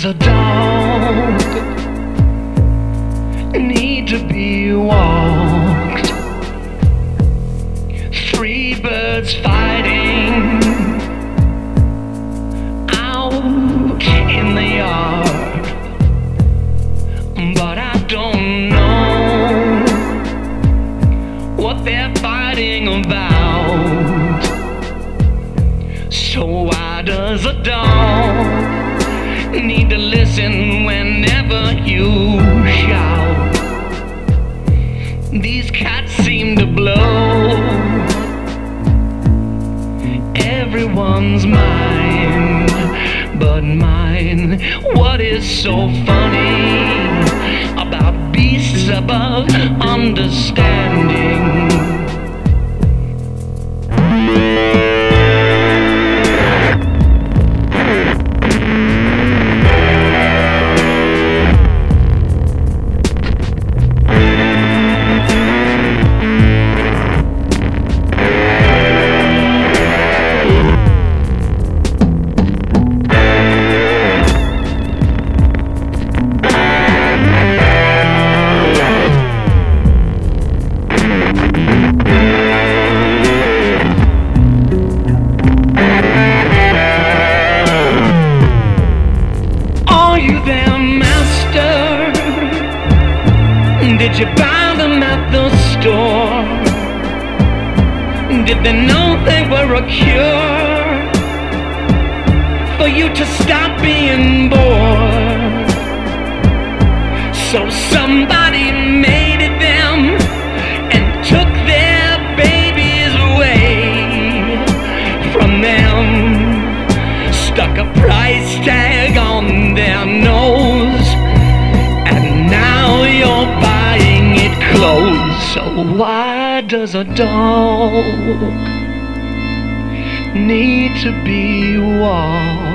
does a dog need to be walked? Three birds fighting out in the yard, but I don't know what they're fighting about. So why does a dog need to listen whenever you shout? These cats seem to blow everyone's mind but mine. What is so funny about beasts above understanding? Did you buy them at the store? Did they know they were a cure for you to stop being bored? So somebody made it them and took their babies away from them, stuck a price tag on their nose, and now you're buying it clothes. So why does a dog need to be walked?